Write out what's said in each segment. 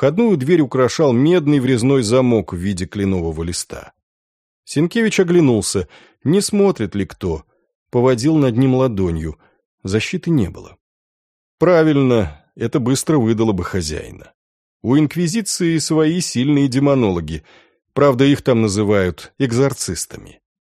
Входную дверь украшал медный врезной замок в виде кленового листа. Сенкевич оглянулся, не смотрит ли кто. Поводил над ним ладонью. Защиты не было. Правильно, это быстро выдало бы хозяина. У инквизиции свои сильные демонологи. Правда, их там называют экзорцистами.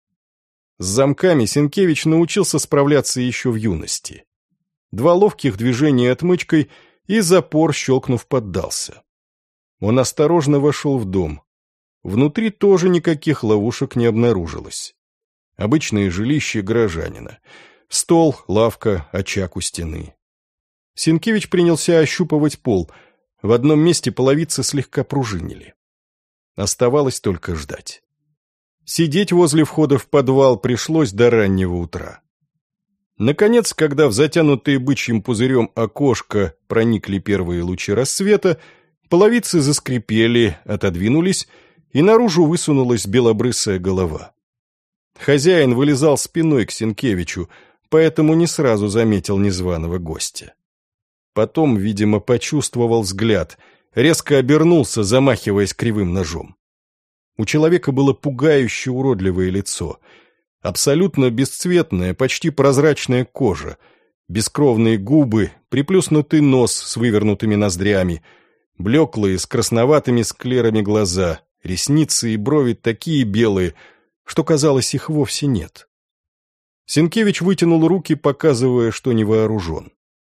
С замками Сенкевич научился справляться еще в юности. 2 ловких движения отмычкой, и запор, щелкнув, поддался. Он осторожно вошел в дом. Внутри тоже никаких ловушек не обнаружилось. Обычное жилище горожанина. Стол, лавка, очаг у стены. Сенкевич принялся ощупывать пол. В одном месте половицы слегка пружинили. Оставалось только ждать. Сидеть возле входа в подвал пришлось до раннего утра. Наконец, когда в затянутые бычьим пузырем окошко проникли первые лучи рассвета, половицы заскрипели, отодвинулись, и наружу высунулась белобрысая голова. Хозяин вылезал спиной к Сенкевичу, поэтому не сразу заметил незваного гостя. Потом, видимо, почувствовал взгляд, резко обернулся, замахиваясь кривым ножом. У человека было пугающе уродливое лицо, абсолютно бесцветная, почти прозрачная кожа, бескровные губы, приплюснутый нос с вывернутыми ноздрями, блеклые с красноватыми склерами глаза, ресницы и брови такие белые, что, казалось, их вовсе нет. Сенкевич вытянул руки, показывая, что не вооружен.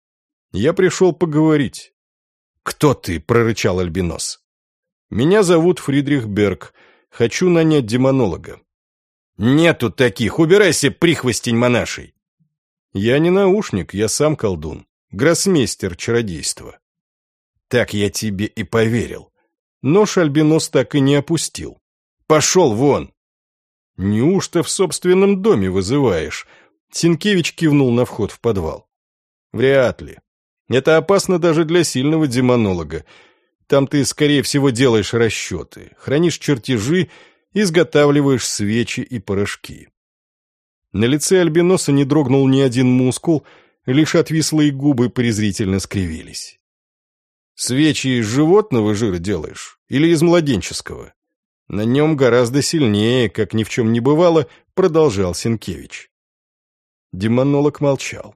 «Я пришел поговорить». «Кто ты?» — прорычал альбинос. «Меня зовут Фридрих Берг. Хочу нанять демонолога». «Нету таких! Убирайся, прихвостень монашей!» «Я не наушник, я сам колдун. Гроссмейстер чародейства». «Так я тебе и поверил». Нож альбинос так и не опустил. «Пошел вон!» «Неужто в собственном доме вызываешь?» Сенкевич кивнул на вход в подвал. «Вряд ли. Это опасно даже для сильного демонолога. Там ты, скорее всего, делаешь расчеты, хранишь чертежи, изготавливаешь свечи и порошки». На лице альбиноса не дрогнул ни один мускул, лишь отвислые губы презрительно скривились. «Свечи из животного жира делаешь или из младенческого?» «На нем гораздо сильнее, как ни в чем не бывало», — продолжал Сенкевич. Демонолог молчал.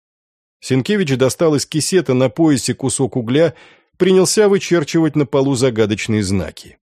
Сенкевич достал из кисета на поясе кусок угля, принялся вычерчивать на полу загадочные знаки.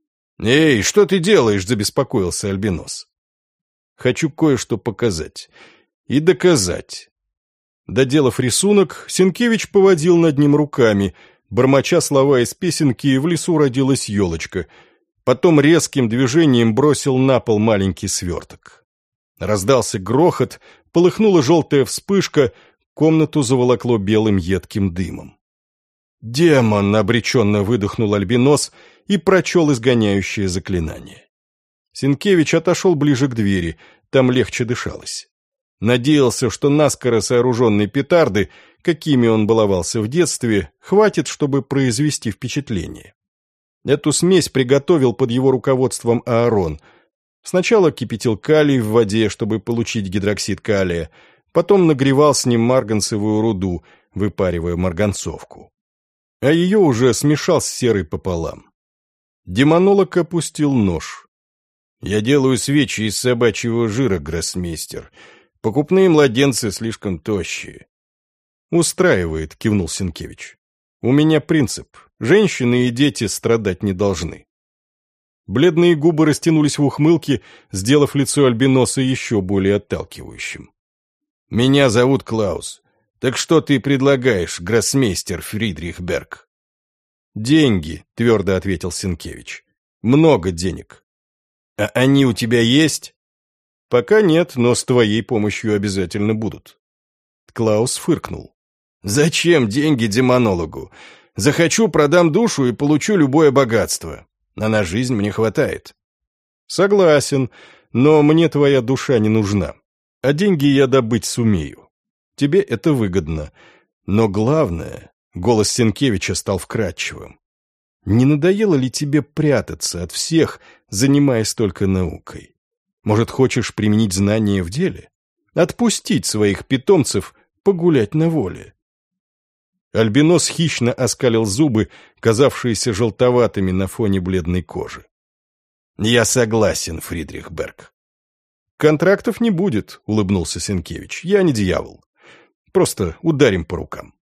«Эй, что ты делаешь?» — забеспокоился альбинос. «Хочу кое-что показать. И доказать». Доделав рисунок, Сенкевич поводил над ним руками, бормоча слова из песенки «В лесу родилась елочка». Потом резким движением бросил на пол маленький сверток. Раздался грохот, полыхнула желтая вспышка, комнату заволокло белым едким дымом. «Демон!» — обреченно выдохнул альбинос и прочел изгоняющее заклинание. Сенкевич отошел ближе к двери, там легче дышалось. Надеялся, что наскоро сооруженной петарды, какими он баловался в детстве, хватит, чтобы произвести впечатление. Эту смесь приготовил под его руководством Аарон. Сначала кипятил калий в воде, чтобы получить гидроксид калия, потом нагревал с ним марганцевую руду, выпаривая марганцовку. А ее уже смешал с серой пополам. Демонолог опустил нож. «Я делаю свечи из собачьего жира, гроссмейстер. Покупные младенцы слишком тощие». «Устраивает», — кивнул Сенкевич. «У меня принцип. Женщины и дети страдать не должны». Бледные губы растянулись в ухмылке, сделав лицо альбиноса еще более отталкивающим. «Меня зовут Клаус. Так что ты предлагаешь, гроссмейстер Фридрих Берг?» «Деньги», — твердо ответил Сенкевич. «Много денег». «А они у тебя есть?» «Пока нет, но с твоей помощью обязательно будут». Клаус фыркнул. «Зачем деньги демонологу? Захочу, продам душу и получу любое богатство. А на жизнь мне хватает». «Согласен, но мне твоя душа не нужна. А деньги я добыть сумею. Тебе это выгодно. Но главное...» — голос Сенкевича стал вкрадчивым. «Не надоело ли тебе прятаться от всех, занимаясь только наукой? Может, хочешь применить знания в деле? Отпустить своих питомцев погулять на воле?» Альбинос хищно оскалил зубы, казавшиеся желтоватыми на фоне бледной кожи. «Я согласен, Фридрих Берг». «Контрактов не будет», — улыбнулся Сенкевич. «Я не дьявол. Просто ударим по рукам».